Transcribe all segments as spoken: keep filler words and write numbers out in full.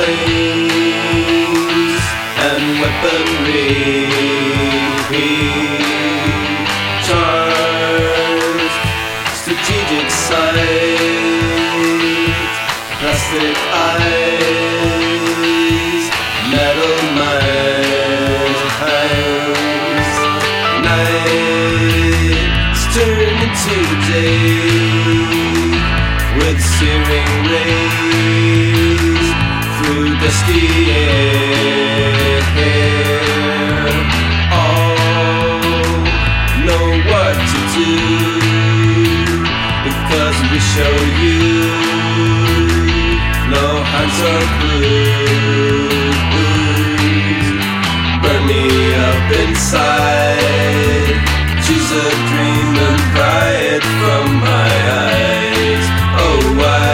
flames and weaponry. Charged, strategic sight, plastic eyes, metal minds. Nights turn into day with searing rays through dusty air. All know what to do because we show you. No hands are bruised. Burn me up inside. Choose a dream and pry it from my eyes. Oh, why?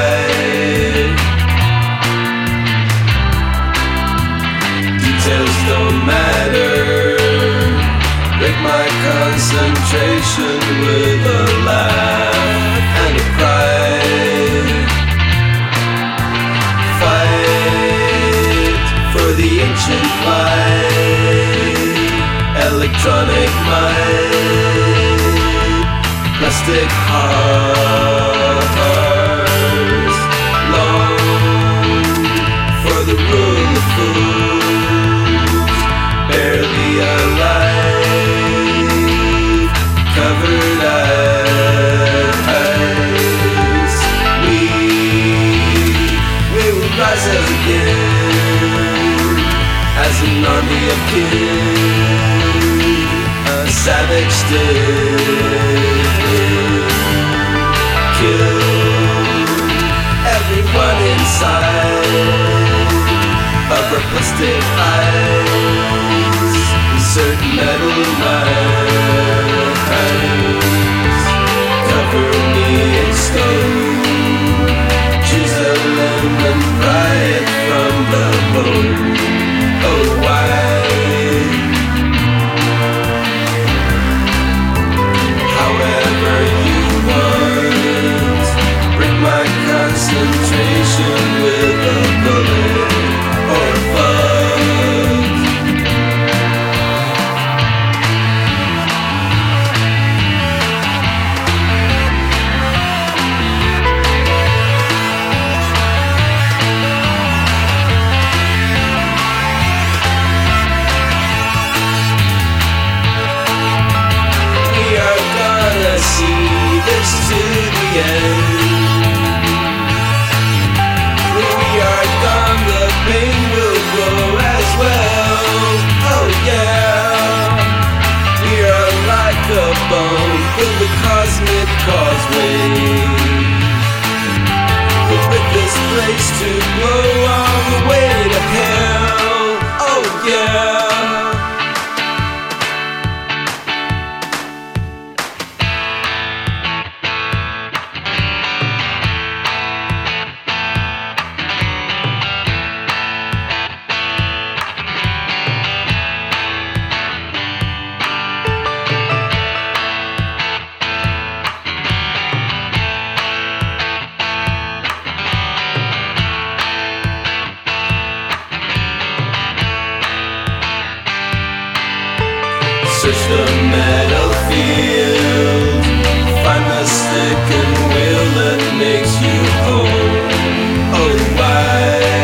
Details don't matter. Break my concentration with a laugh and a cry. Fight for the ancient light. Electronic mind. Plastic hearts. Long for the rule of fools. Barely alive, covered eyes. We, we will rise as again, as an army of kin, a savage still. Kill everyone inside of our plastic eyes. Insert metal minds. Cover me in stone. Choose a limb and pry it from the bone. Oh, why? However you want. Break my concentration with a bullet or a bug. We are gonna see this to the end. When we are gone, the pain will grow as well. Oh yeah, we are like a bomb with the cosmic causeway. We'll rip this place to blow all the way to hell. Oh yeah. Search the metal field, find the stick and wheel that makes you whole. Oh, why?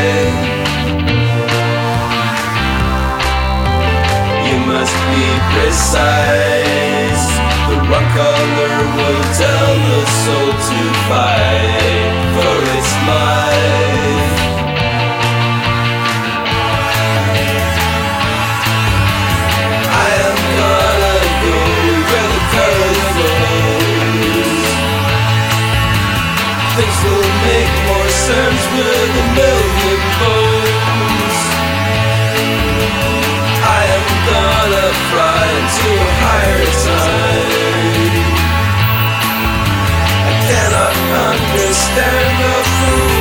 You must be precise. The wrong color will tell the soul to fight for its life. I am gonna go where the current flows. Things will make more sense with a million bones. I am gonna fly into a higher time. I cannot understand the fool.